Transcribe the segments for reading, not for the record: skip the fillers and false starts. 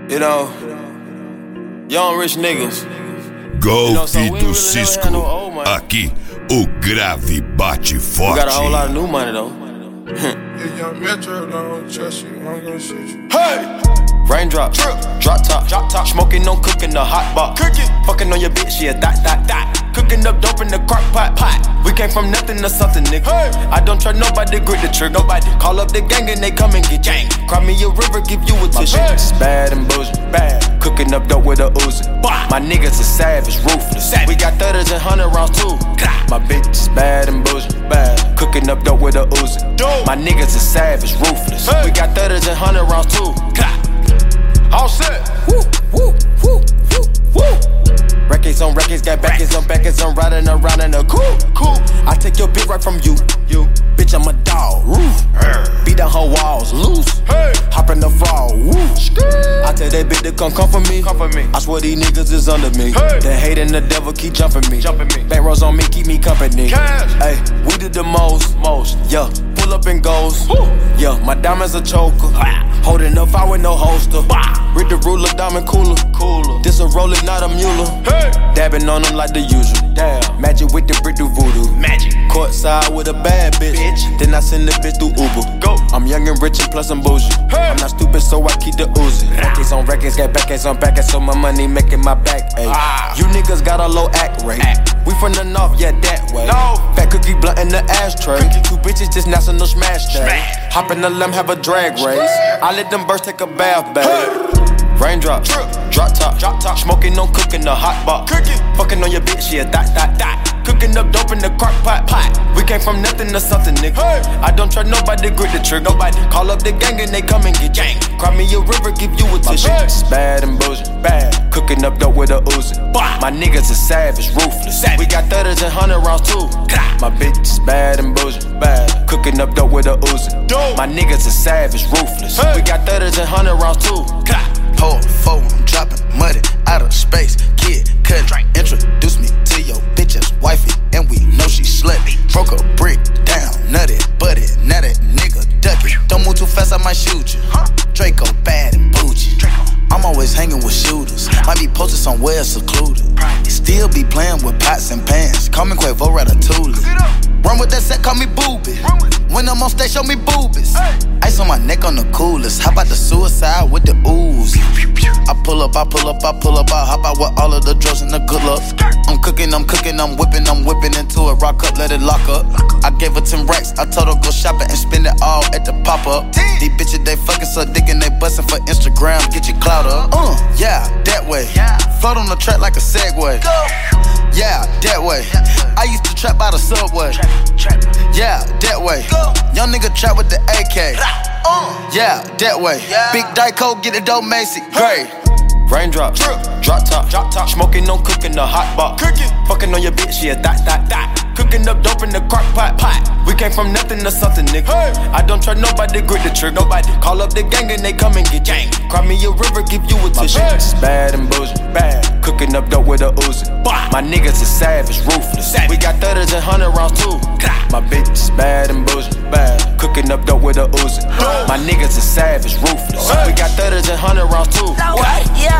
You know, young rich niggas. Golpe do Cisco. Aqui, o grave bate forte. We got a whole lot of new money though. Young Metro don't trust you, I'm gonna shoot you. Hey! Raindrop, drop top, smoking, no cooking, the hot box. Fucking on your bitch, yeah, that. Cooking up dope in the crock pot. We came from nothing to something, nigga. Hey. I don't trust nobody, grip the trigger. Nobody call up the gang and they come and get gang. Cry me a river, give you a tissue. My bitch is bad and bullshit, bad. Cooking up dope with a Uzi. My niggas are savage, ruthless. We got 30s and 100 rounds too. My bitch is bad and bullshit, bad. Cooking up dope with a Uzi. My niggas are savage, ruthless. We got 30s and 100 rounds too. All set. Woo, woo, woo, woo, woo. Records on records, got backers on backers. I'm riding around in a cool. I take your bitch right from you. Bitch, I'm a dog. Beat down her walls, loose. Hop in the fall. I tell that bitch to come for me. I swear these niggas is under me. The hate and the devil keep jumping me. Back rows on me, keep me company. Hey, we did the most. Yeah, pull up and goes. Yeah, my diamonds a choker. Holding up, I with no holster. Read the ruler, diamond cooler. This a roller, not a mule. Dabbing on them like the usual. Damn. Magic with the brick do voodoo. Magic. Courtside with a bad bitch. Then I send the bitch through Uber. Go. I'm young and rich and plus I'm bougie. I'm not stupid, so I keep the Uzi. Records on records, got backers on backers, so my money making my back ache. You niggas got a low act rate. We from the north, yeah, that way. Fat cookie blunt in the ashtray. Two bitches just national smash day. Hop in the limb, have a drag race. I let them birds take a bath, babe. Raindrop, drop top, smoking, no cooking, the hot box. Fucking on your bitch, yeah, that. Cooking up dope in the crock pot. We came from nothing to something, nigga. I don't trust nobody, grip the trigger. Nobody call up the gang and they come and get gang. Cry me a river, give you a tissue. My bitch is bad and bullshit, bad. Cooking up dope with a Uzi. My niggas are savage, ruthless. We got 30s and 100 rounds too. My bitch is bad and bullshit, bad. Cooking up dope with a Uzi. My niggas are savage, ruthless. We got 30s and 100 rounds too. Hold phone, I'm dropping money out of space. Kid, cut, introduce me to your bitch's wifey, and we know she slutty. Broke a brick down, nutty, butty, now that nigga ducky. Don't move too fast, I might shoot you. Draco bad and bougie. I'm always hanging with shooters. Might be posted somewhere secluded. Still be playing with pots and pans. Call me Quavo Ratatouille. Run with that set, call me Booby. When I'm on stage, show me boobies. Ice on my neck on the coolest. How about the suicide with the ooze? I pull up, I hop out with all of the drugs and the good luck. I'm cooking, I'm whipping into it. Rock up, let it lock up. I gave her 10 racks, I told her go shopping and spend it all at the pop-up. These bitches, they fucking so dick and they bustin' for Instagram. Get your clout up. Yeah, that way. Float on the track like a Segway. Yeah, that way. I used to trap by the subway. Yeah, that way. Young nigga trap with the AK. Yeah, that way. Big Dyco, get it dope, Macy. Great. Raindrop, drop top, smoking, no cooking, the hot box. Fucking on your bitch, yeah, that. Cooking up dope in the crock pot. We came from nothing to something, nigga. I don't trust nobody, grip the trigger. Nobody call up the gang and they come and get gang. Cry me a river, give you a tissue. My bitch is bad and bullshit, bad. Cooking up dope with a Uzi. My niggas are savage, ruthless. We got 30s and 100 rounds too. My bitch is bad and bullshit, bad. Cooking up dope with a Uzi. My niggas are savage, ruthless. We got 30s and 100 rounds too. Yeah.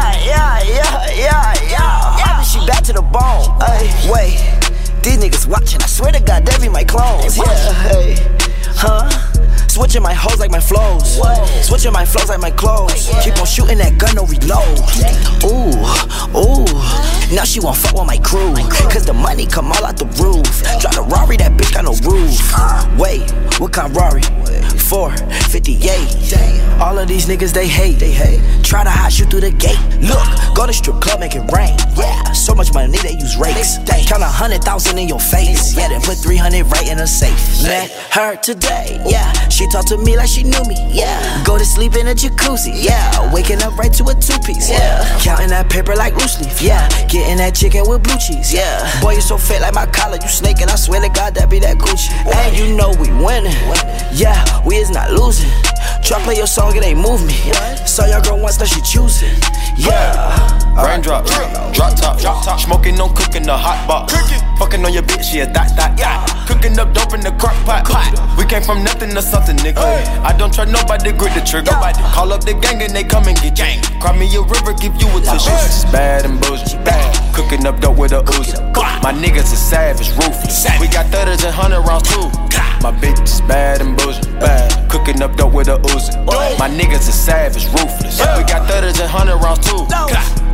She back to the bone. Ay, wait, these niggas watching. I swear to God, they be my clones. Yeah, hey, switching my hoes like my flows. Switching my flows like my clothes. Keep on shooting that gun, no reload. Ooh, now she won't fuck with my crew. Cause the money come all out the roof. Drive the Rari, that bitch got no roof. Wait, what kind of Rari? 458. All of these niggas, they hate. Try to hide you through the gate. Look, go to strip club, make it rain. Yeah, so much money, they use rakes. Count 100,000 in your face. Yeah, then put 300 right in a safe. Met her today, yeah. She talked to me like she knew me, yeah. Go to sleep in a jacuzzi, yeah. Waking up right to a two-piece, yeah. Counting that paper like loose leaf, yeah. Getting that chicken with blue cheese, yeah. Boy, you so fat like my collar, you snake, and I swear to God that be that Gucci. And you know we winning, yeah. We is not losing. Try play your song, it ain't move me. Saw your girl once, now she choosing. Yeah. Raindrop, drop top, smoking on cooking the hot box. Fucking on your bitch, yeah, that. Cooking up dope in the crock pot. We came from nothing to something, nigga. I don't try nobody, grip the trigger. Call up the gang and they come and get gang. Cry me a river, give you a tissue. It's bad and bullshit. Cooking up dope with a Uzi. My niggas is savage, ruthless. We got 30s and 100 rounds too. My bitch is bad and bullshit. Cooking up dope with a Uzi. My niggas is savage, ruthless. We got 30s and 100 rounds too.